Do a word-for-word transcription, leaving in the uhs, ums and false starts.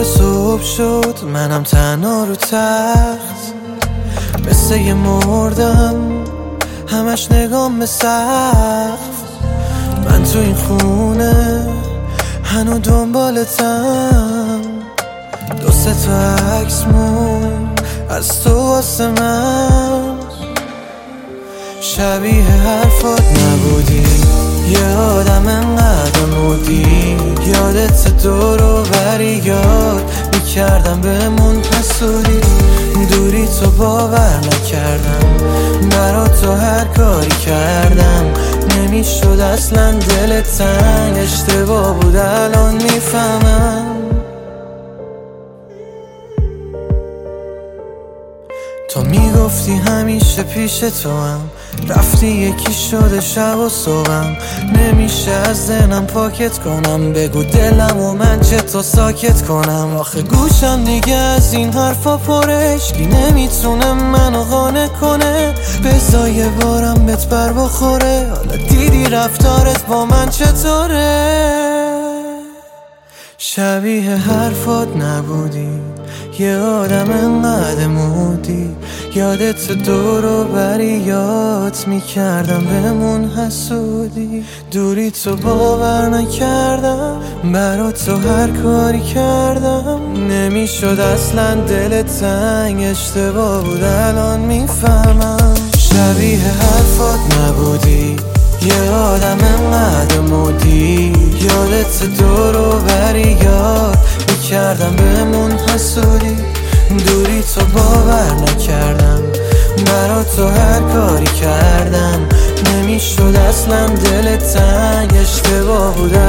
صبح شد منم تنها رو تخت، مثل یه مردم همش نگام به سقف. من تو این خونه هنو دنبالتم، دو سه تا عکس مون از تو واسه من. شبیه حرفات نبودی، یه آدم انقدر مودی، یادت دور و بری یاد میکردم بهمون حسودی. دوری تو باور نکردم، برا تو هر کاری کردم نمیشد اصلا دلت تنگ. اشتباه بود الان میفهمم، تو میگفتی همیشه پیش تو هم، رفتی یکی شده شب و صبحم. نمیشه از ذهنم پاکت کنم، بگو دلم و من چه تو ساکت کنم. آخه گوشم دیگه از این حرفا پره، هیچکی نمیتونه منو قانع کنه. بذار یه بارم بهت بر بخوره، حالا دیدی رفتارت با من چطوره. شبیه حرفات نبودی، یه آدم انقدر مودی، یادت دور و بری یاد میکردم بهمون حسودی. دوری تو باور نکردم، برا تو هر کاری کردم نمیشد اصلا دلت تنگ. اشتباه بود الان میفهمم. شبیه حرفات نبودی، یه آدم انقدر مودی، یادت دور و بری یاد میکردم بهمون حسودی. دوری تو باور نکردم، برا تو هر کاری کردم نمیشد اصلا دلت تنگ. اشتباه بود